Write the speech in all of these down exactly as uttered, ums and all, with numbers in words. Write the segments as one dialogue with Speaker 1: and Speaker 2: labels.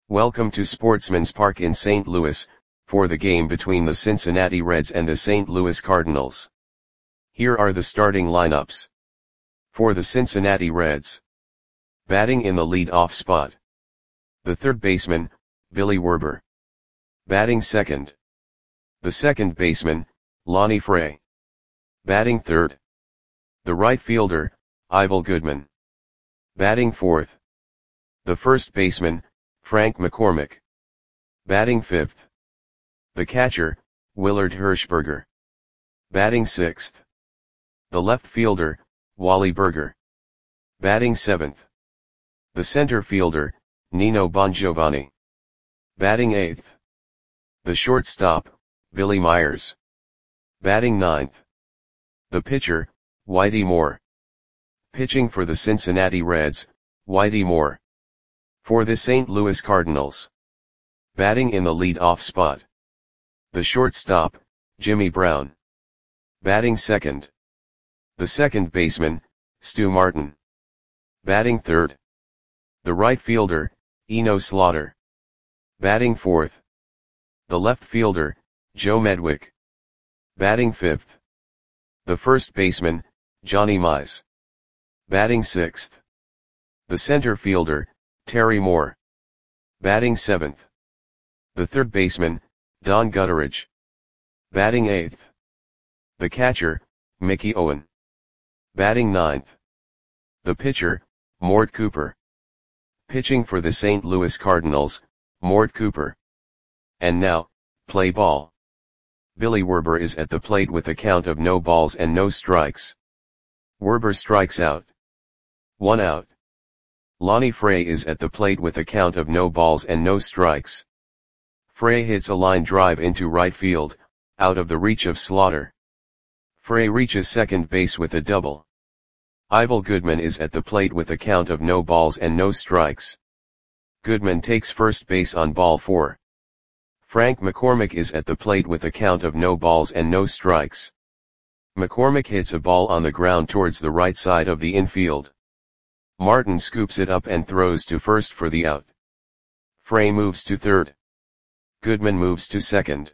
Speaker 1: Welcome to Sportsman's Park in Saint Louis, for the game between the Cincinnati Reds and the Saint Louis Cardinals. Here are the starting lineups. For the Cincinnati Reds. Batting in the lead-off spot. The third baseman, Billy Werber. Batting second. The second baseman, Lonnie Fray. Batting third. The right fielder, Ivel Goodman. Batting fourth. The first baseman, Frank McCormick. Batting fifth. The catcher, Willard Hirschberger. Batting sixth. The left fielder, Wally Berger. Batting seventh. The center fielder, Nino Bongiovanni. Batting eighth. The shortstop, Billy Myers. Batting ninth. The pitcher, Whitey Moore. Pitching for the Cincinnati Reds, Whitey Moore. For the Saint Louis Cardinals. Batting in the lead-off spot. The shortstop, Jimmy Brown. Batting second. The second baseman, Stu Martin. Batting third. The right fielder, Eno Slaughter. Batting fourth. The left fielder, Joe Medwick. Batting fifth. The first baseman, Johnny Mize. Batting sixth. The center fielder, Terry Moore. Batting seventh. The third baseman, Don Gutteridge. Batting eighth. The catcher, Mickey Owen. Batting ninth. The pitcher, Mort Cooper. Pitching for the Saint Louis Cardinals, Mort Cooper. And now, play ball. Billy Werber is at the plate with a count of no balls and no strikes. Werber strikes out. One out. Lonnie Fray is at the plate with a count of no balls and no strikes. Fray hits a line drive into right field, out of the reach of Slaughter. Fray reaches second base with a double. Ivel Goodman is at the plate with a count of no balls and no strikes. Goodman takes first base on ball four. Frank McCormick is at the plate with a count of no balls and no strikes. McCormick hits a ball on the ground towards the right side of the infield. Martin scoops it up and throws to first for the out. Fray moves to third. Goodman moves to second.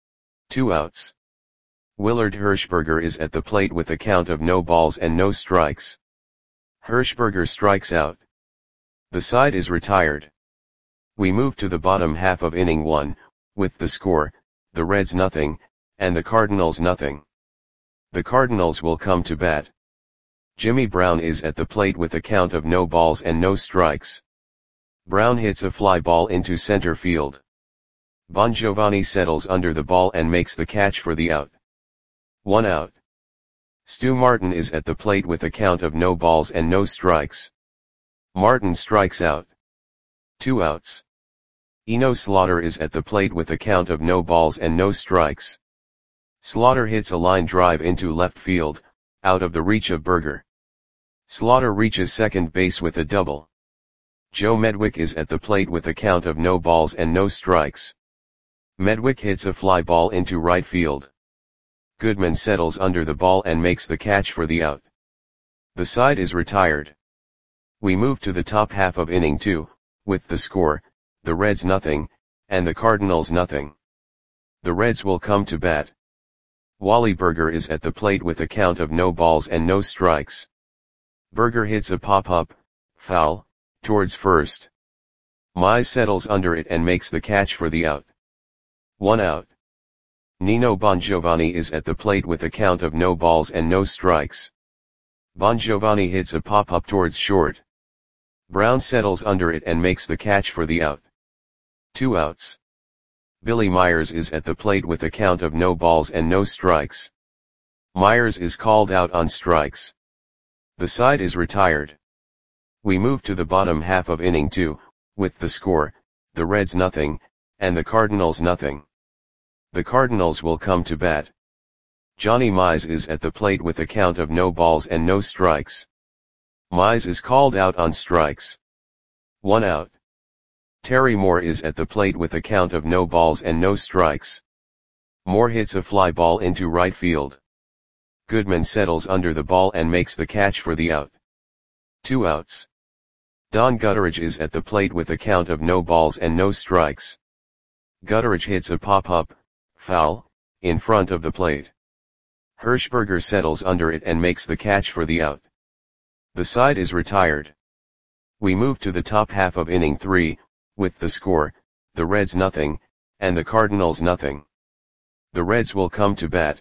Speaker 1: Two outs. Willard Hirschberger is at the plate with a count of no balls and no strikes. Hirschberger strikes out. The side is retired. We move to the bottom half of inning one, with the score, the Reds nothing, and the Cardinals nothing. The Cardinals will come to bat. Jimmy Brown is at the plate with a count of no balls and no strikes. Brown hits a fly ball into center field. Bongiovanni settles under the ball and makes the catch for the out. One out. Stu Martin is at the plate with a count of no balls and no strikes. Martin strikes out. Two outs. Eno Slaughter is at the plate with a count of no balls and no strikes. Slaughter hits a line drive into left field, out of the reach of Berger. Slaughter reaches second base with a double. Joe Medwick is at the plate with a count of no balls and no strikes. Medwick hits a fly ball into right field. Goodman settles under the ball and makes the catch for the out. The side is retired. We move to the top half of inning two, with the score, the Reds nothing, and the Cardinals nothing. The Reds will come to bat. Wally Berger is at the plate with a count of no balls and no strikes. Berger hits a pop-up, foul, towards first. Mize settles under it and makes the catch for the out. One out. Nino Bongiovanni is at the plate with a count of no balls and no strikes. Bongiovanni hits a pop-up towards short. Brown settles under it and makes the catch for the out. Two outs. Billy Myers is at the plate with a count of no balls and no strikes. Myers is called out on strikes. The side is retired. We move to the bottom half of inning two, with the score, the Reds nothing, and the Cardinals nothing. The Cardinals will come to bat. Johnny Mize is at the plate with a count of no balls and no strikes. Mize is called out on strikes. One out. Terry Moore is at the plate with a count of no balls and no strikes. Moore hits a fly ball into right field. Goodman settles under the ball and makes the catch for the out. Two outs. Don Gutteridge is at the plate with a count of no balls and no strikes. Gutteridge hits a pop-up, foul, in front of the plate. Hirschberger settles under it and makes the catch for the out. The side is retired. We move to the top half of inning three, with the score, the Reds nothing, and the Cardinals nothing. The Reds will come to bat.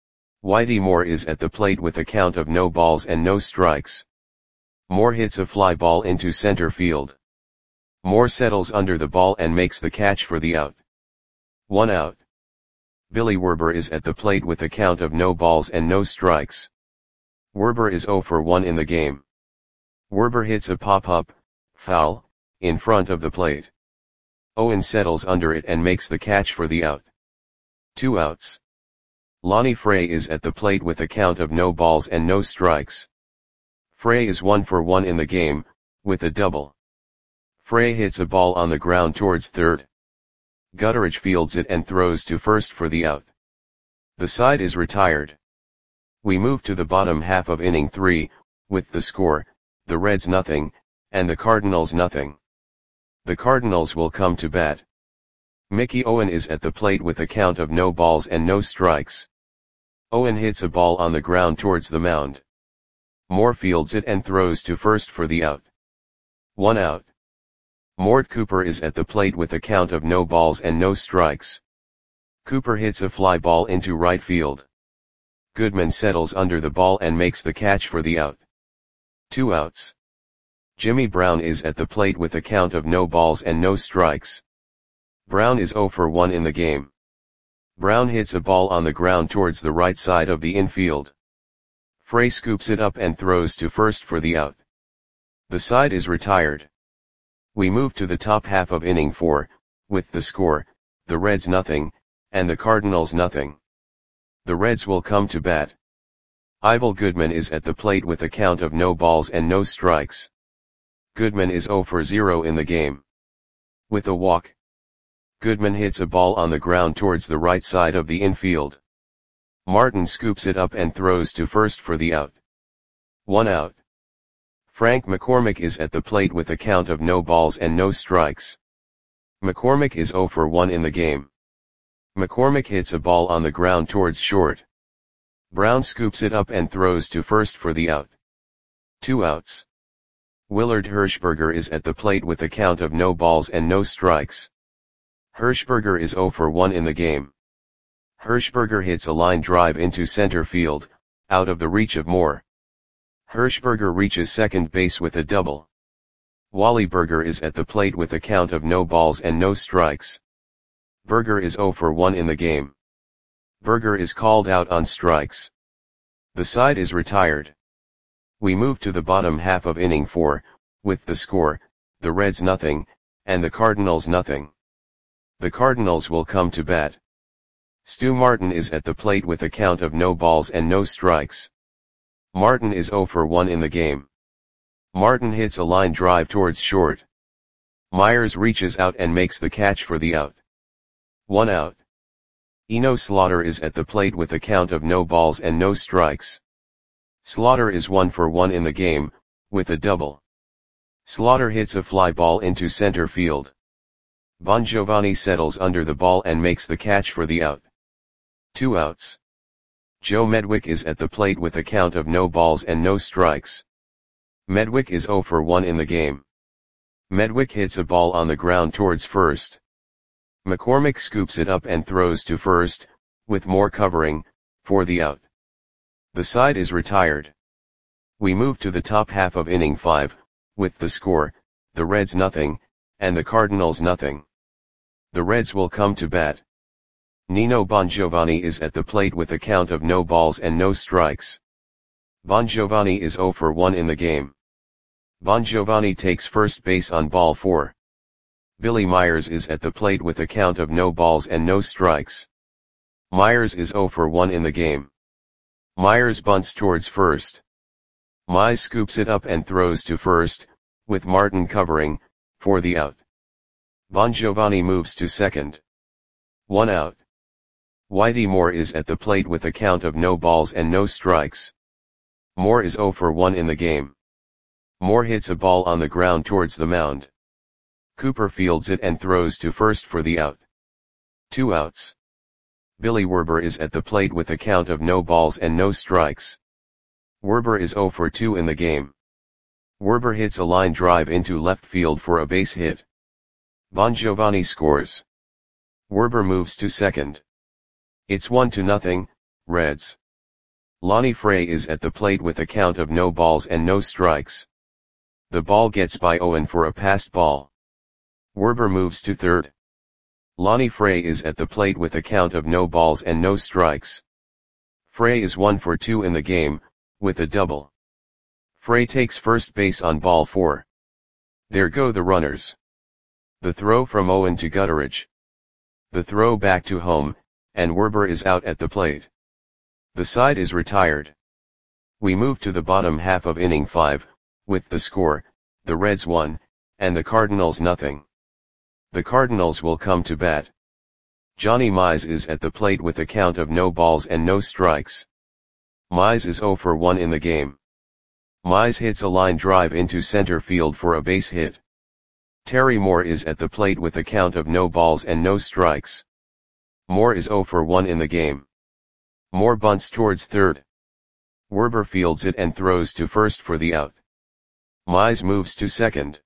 Speaker 1: Whitey Moore is at the plate with a count of no balls and no strikes. Moore hits a fly ball into center field. Moore settles under the ball and makes the catch for the out. One out. Billy Werber is at the plate with a count of no balls and no strikes. Werber is zero for one in the game. Werber hits a pop-up, foul, in front of the plate. Owen settles under it and makes the catch for the out. Two outs. Lonnie Frey is at the plate with a count of no balls and no strikes. Frey is one for one in the game, with a double. Frey hits a ball on the ground towards third. Gutteridge fields it and throws to first for the out. The side is retired. We move to the bottom half of inning three, with the score, the Reds nothing, and the Cardinals nothing. The Cardinals will come to bat. Mickey Owen is at the plate with a count of no balls and no strikes. Owen hits a ball on the ground towards the mound. Moore fields it and throws to first for the out. One out. Mort Cooper is at the plate with a count of no balls and no strikes. Cooper hits a fly ball into right field. Goodman settles under the ball and makes the catch for the out. Two outs. Jimmy Brown is at the plate with a count of no balls and no strikes. Brown is zero for one in the game. Brown hits a ball on the ground towards the right side of the infield. Frey scoops it up and throws to first for the out. The side is retired. We move to the top half of inning four, with the score, the Reds nothing, and the Cardinals nothing. The Reds will come to bat. Ivel Goodman is at the plate with a count of no balls and no strikes. Goodman is zero for zero in the game. With a walk. Goodman hits a ball on the ground towards the right side of the infield. Martin scoops it up and throws to first for the out. One out. Frank McCormick is at the plate with a count of no balls and no strikes. McCormick is zero for one in the game. McCormick hits a ball on the ground towards short. Brown scoops it up and throws to first for the out. Two outs. Willard Hirschberger is at the plate with a count of no balls and no strikes. Hirschberger is zero for one in the game. Hirschberger hits a line drive into center field, out of the reach of Moore. Hirschberger reaches second base with a double. Wally Berger is at the plate with a count of no balls and no strikes. Berger is zero for one in the game. Berger is called out on strikes. The side is retired. We move to the bottom half of inning four, with the score, the Reds nothing, and the Cardinals nothing. The Cardinals will come to bat. Stu Martin is at the plate with a count of no balls and no strikes. Martin is zero for one in the game. Martin hits a line drive towards short. Myers reaches out and makes the catch for the out. One out. Eno Slaughter is at the plate with a count of no balls and no strikes. Slaughter is one for one in the game, with a double. Slaughter hits a fly ball into center field. Bongiovanni settles under the ball and makes the catch for the out. Two outs. Joe Medwick is at the plate with a count of no balls and no strikes. Medwick is zero for one in the game. Medwick hits a ball on the ground towards first. McCormick scoops it up and throws to first, with Moore covering, for the out. The side is retired. We move to the top half of inning five, with the score, the Reds nothing, and the Cardinals nothing. The Reds will come to bat. Nino Bongiovanni is at the plate with a count of no balls and no strikes. Bongiovanni is zero for one in the game. Bongiovanni takes first base on ball four. Billy Myers is at the plate with a count of no balls and no strikes. Myers is zero for one in the game. Myers bunts towards first. Mize scoops it up and throws to first, with Martin covering, for the out. Bongiovanni moves to second. One out. Whitey Moore is at the plate with a count of no balls and no strikes. Moore is zero for one in the game. Moore hits a ball on the ground towards the mound. Cooper fields it and throws to first for the out. Two outs. Billy Werber is at the plate with a count of no balls and no strikes. Werber is oh for two in the game. Werber hits a line drive into left field for a base hit. Bongiovanni scores. Werber moves to second. It's one to nothing, Reds. Lonnie Fray is at the plate with a count of no balls and no strikes. The ball gets by Owen for a passed ball. Werber moves to third. Lonnie Fray is at the plate with a count of no balls and no strikes. Fray is one for two in the game, with a double. Fray takes first base on ball four. There go the runners. The throw from Owen to Gutteridge. The throw back to home, and Werber is out at the plate. The side is retired. We move to the bottom half of inning five, with the score, the Reds one, and the Cardinals nothing. The Cardinals will come to bat. Johnny Mize is at the plate with a count of no balls and no strikes. Mize is oh for one in the game. Mize hits a line drive into center field for a base hit. Terry Moore is at the plate with a count of no balls and no strikes. Moore is oh for one in the game. Moore bunts towards third. Werber fields it and throws to first for the out. Mize moves to second.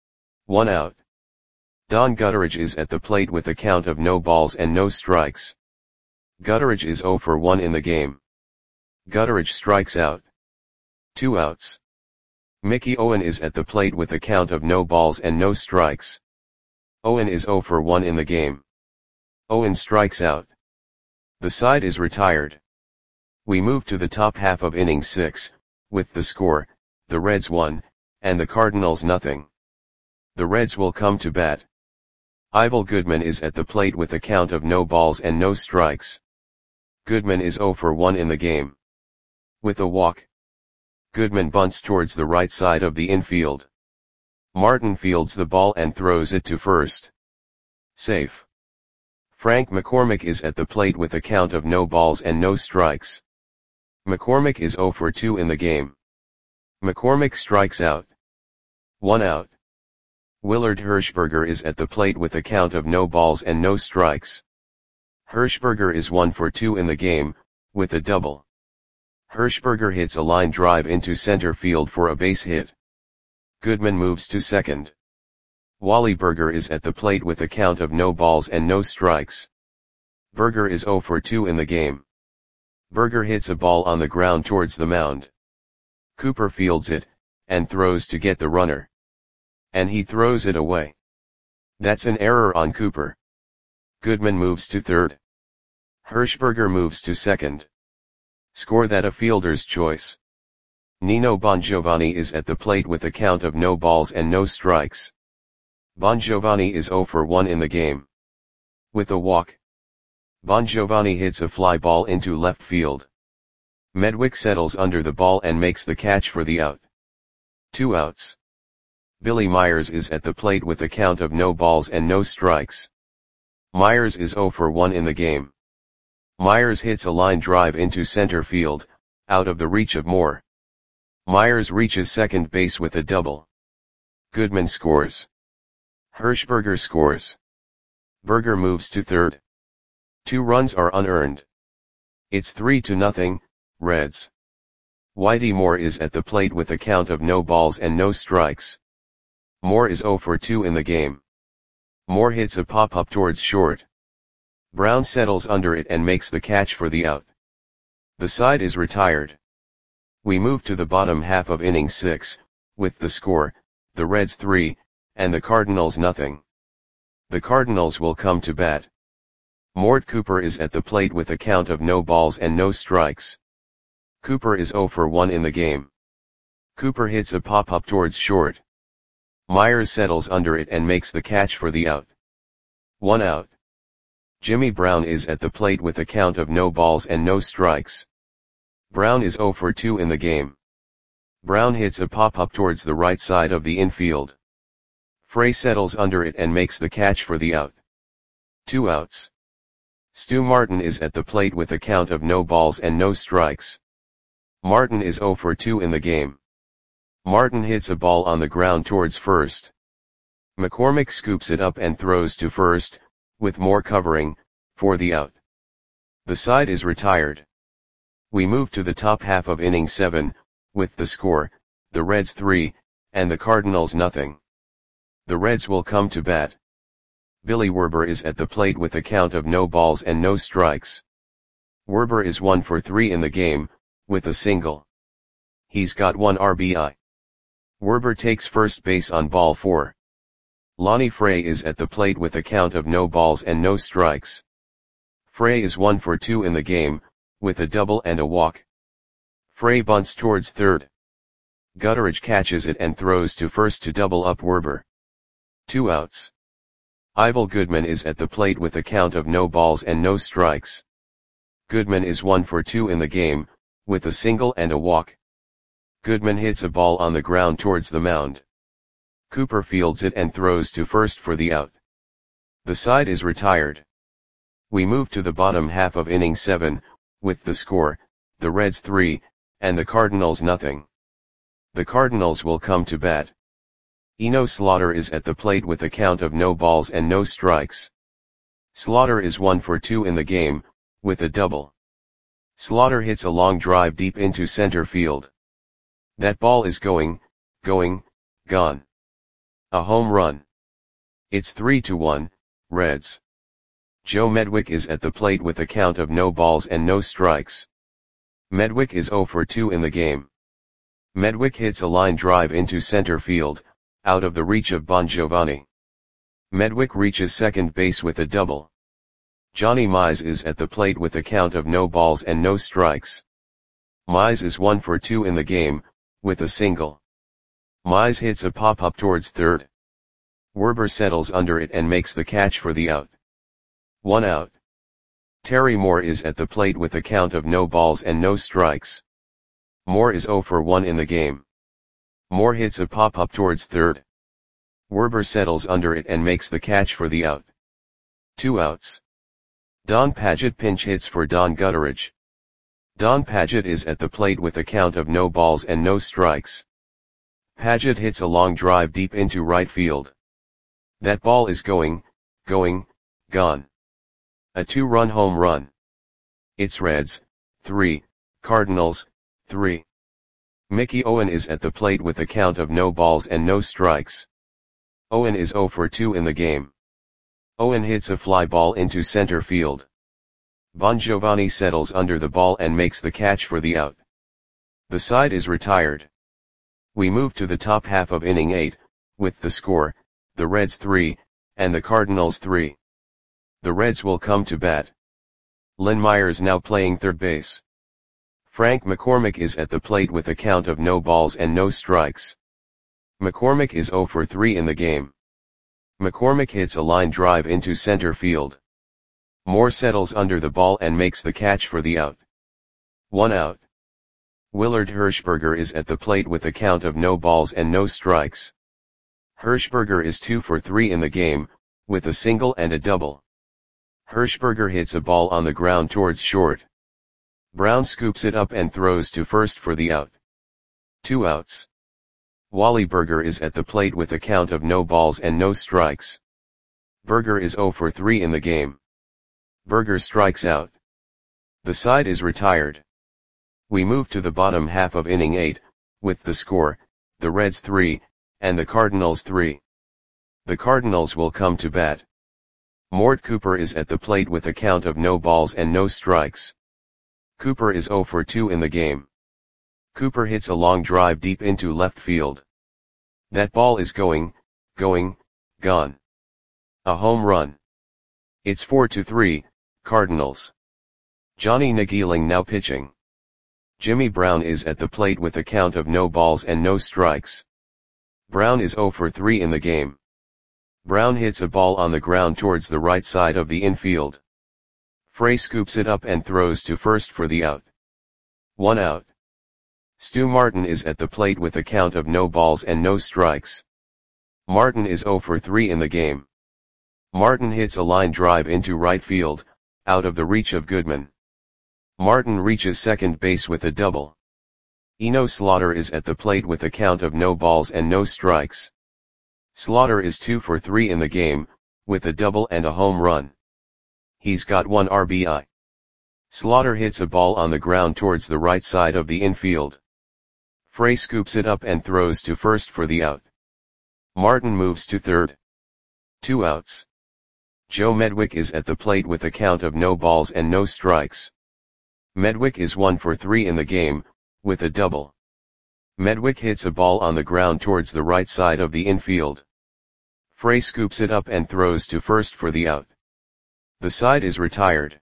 Speaker 1: One out. Don Gutteridge is at the plate with a count of no balls and no strikes. Gutteridge is oh for one in the game. Gutteridge strikes out. Two outs. Mickey Owen is at the plate with a count of no balls and no strikes. Owen is oh for one in the game. Owen strikes out. The side is retired. We move to the top half of inning six, with the score, the Reds one, and the Cardinals nothing. The Reds will come to bat. Ivel Goodman is at the plate with a count of no balls and no strikes. Goodman is oh for one in the game. With a walk. Goodman bunts towards the right side of the infield. Martin fields the ball and throws it to first. Safe. Frank McCormick is at the plate with a count of no balls and no strikes. McCormick is oh for two in the game. McCormick strikes out. One out. Willard Hirschberger is at the plate with a count of no balls and no strikes. Hirschberger is one for two in the game, with a double. Hirschberger hits a line drive into center field for a base hit. Goodman moves to second. Wally Berger is at the plate with a count of no balls and no strikes. Berger is oh for two in the game. Berger hits a ball on the ground towards the mound. Cooper fields it, and throws to get the runner. And he throws it away. That's an error on Cooper. Goodman moves to third. Hirschberger moves to second. Score that a fielder's choice. Nino Bongiovanni is at the plate with a count of no balls and no strikes. Bongiovanni is oh for one in the game. With a walk. Bongiovanni hits a fly ball into left field. Medwick settles under the ball and makes the catch for the out. Two outs. Billy Myers is at the plate with a count of no balls and no strikes. Myers is oh for one in the game. Myers hits a line drive into center field, out of the reach of Moore. Myers reaches second base with a double. Goodman scores. Hirschberger scores. Berger moves to third. Two runs are unearned. It's three to nothing, Reds. Whitey Moore is at the plate with a count of no balls and no strikes. Moore is oh for two in the game. Moore hits a pop-up towards short. Brown settles under it and makes the catch for the out. The side is retired. We move to the bottom half of inning six, with the score, the Reds three, and the Cardinals nothing. The Cardinals will come to bat. Mort Cooper is at the plate with a count of no balls and no strikes. Cooper is oh for one in the game. Cooper hits a pop-up towards short. Myers settles under it and makes the catch for the out. One out. Jimmy Brown is at the plate with a count of no balls and no strikes. Brown is oh for two in the game. Brown hits a pop-up towards the right side of the infield. Fray settles under it and makes the catch for the out. Two outs. Stu Martin is at the plate with a count of no balls and no strikes. Martin is oh for two in the game. Martin hits a ball on the ground towards first. McCormick scoops it up and throws to first, with Moore covering, for the out. The side is retired. We move to the top half of inning seven, with the score, the Reds three, and the Cardinals nothing. The Reds will come to bat. Billy Werber is at the plate with a count of no balls and no strikes. Werber is one for three in the game, with a single. He's got one R B I. Werber takes first base on ball four. Lonnie Frey is at the plate with a count of no balls and no strikes. Frey is one for two in the game, with a double and a walk. Frey bunts towards third. Gutteridge catches it and throws to first to double up Werber. Two outs. Ivel Goodman is at the plate with a count of no balls and no strikes. Goodman is one for two in the game, with a single and a walk. Goodman hits a ball on the ground towards the mound. Cooper fields it and throws to first for the out. The side is retired. We move to the bottom half of inning seven, with the score, the Reds three, and the Cardinals nothing. The Cardinals will come to bat. Eno Slaughter is at the plate with a count of no balls and no strikes. Slaughter is one for two in the game, with a double. Slaughter hits a long drive deep into center field. That ball is going, going, gone. A home run. It's three to one, Reds. Joe Medwick is at the plate with a count of no balls and no strikes. Medwick is zero for two in the game. Medwick hits a line drive into center field, out of the reach of Bongiovanni. Medwick reaches second base with a double. Johnny Mize is at the plate with a count of no balls and no strikes. Mize is one for two in the game, with a single. Mize hits a pop-up towards third. Werber settles under it and makes the catch for the out. One out. Terry Moore is at the plate with a count of no balls and no strikes. Moore is zero for one in the game. Moore hits a pop-up towards third. Werber settles under it and makes the catch for the out. Two outs. Don Padgett pinch hits for Don Gutteridge. Don Padgett is at the plate with a count of no balls and no strikes. Padgett hits a long drive deep into right field. That ball is going, going, gone. A two-run home run. It's Reds, three, Cardinals, three. Mickey Owen is at the plate with a count of no balls and no strikes. Owen is zero for two in the game. Owen hits a fly ball into center field. Bongiovanni settles under the ball and makes the catch for the out. The side is retired. We move to the top half of inning eight, with the score, the Reds three, and the Cardinals three. The Reds will come to bat. Lynn Myers now playing third base. Frank McCormick is at the plate with a count of no balls and no strikes. McCormick is zero for three in the game. McCormick hits a line drive into center field. Moore settles under the ball and makes the catch for the out. One out. Willard Hirschberger is at the plate with a count of no balls and no strikes. Hirschberger is two for three in the game, with a single and a double. Hirschberger hits a ball on the ground towards short. Brown scoops it up and throws to first for the out. Two outs. Wally Berger is at the plate with a count of no balls and no strikes. Berger is zero for three in the game. Berger strikes out. The side is retired. We move to the bottom half of inning eight, with the score, the Reds three, and the Cardinals three. The Cardinals will come to bat. Mort Cooper is at the plate with a count of no balls and no strikes. Cooper is zero for two in the game. Cooper hits a long drive deep into left field. That ball is going, going, gone. A home run. It's four to three, Cardinals. Johnny Nagiling now pitching. Jimmy Brown is at the plate with a count of no balls and no strikes. Brown is zero for three in the game. Brown hits a ball on the ground towards the right side of the infield. Frey scoops it up and throws to first for the out. One out. Stu Martin is at the plate with a count of no balls and no strikes. Martin is zero for three in the game. Martin hits a line drive into right field, out of the reach of Goodman. Martin reaches second base with a double. Eno Slaughter is at the plate with a count of no balls and no strikes. Slaughter is two for three in the game, with a double and a home run. He's got one R B I. Slaughter hits a ball on the ground towards the right side of the infield. Frey scoops it up and throws to first for the out. Martin moves to third. Two outs. Joe Medwick is at the plate with a count of no balls and no strikes. Medwick is one for three in the game, with a double. Medwick hits a ball on the ground towards the right side of the infield. Frey scoops it up and throws to first for the out. The side is retired.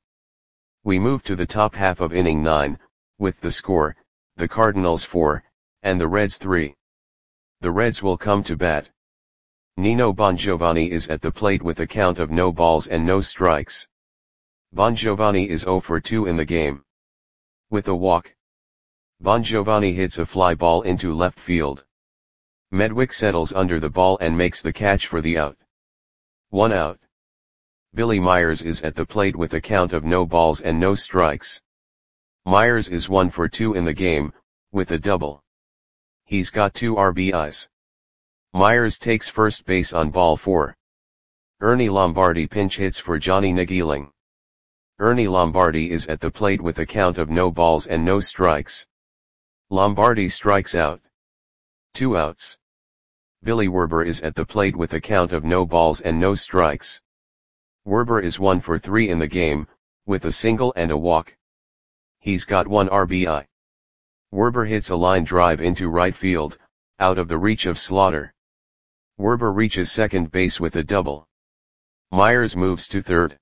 Speaker 1: We move to the top half of inning nine, with the score, the Cardinals four, and the Reds three. The Reds will come to bat. Nino Bongiovanni is at the plate with a count of no balls and no strikes. Bongiovanni is zero for two in the game. With a walk, Bongiovanni hits a fly ball into left field. Medwick settles under the ball and makes the catch for the out. One out. Billy Myers is at the plate with a count of no balls and no strikes. Myers is one for two in the game, with a double. He's got two R B Is. Myers takes first base on ball four. Ernie Lombardi pinch hits for Johnny Nagiling. Ernie Lombardi is at the plate with a count of no balls and no strikes. Lombardi strikes out. Two outs. Billy Werber is at the plate with a count of no balls and no strikes. Werber is one for three in the game, with a single and a walk. He's got one R B I. Werber hits a line drive into right field, out of the reach of Slaughter. Werber reaches second base with a double. Myers moves to third.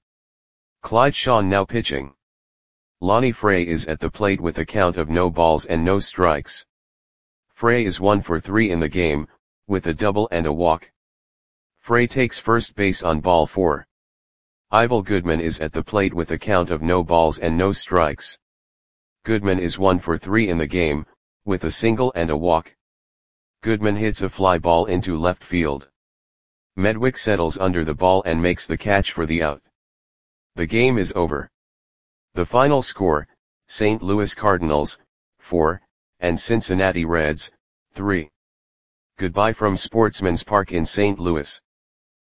Speaker 1: Clyde Shawn now pitching. Lonnie Frey is at the plate with a count of no balls and no strikes. Frey is one for three in the game, with a double and a walk. Frey takes first base on ball four. Ivel Goodman is at the plate with a count of no balls and no strikes. Goodman is one for three in the game, with a single and a walk. Goodman hits a fly ball into left field. Medwick settles under the ball and makes the catch for the out. The game is over. The final score, Saint Louis Cardinals, four, and Cincinnati Reds, three. Goodbye from Sportsman's Park in Saint Louis.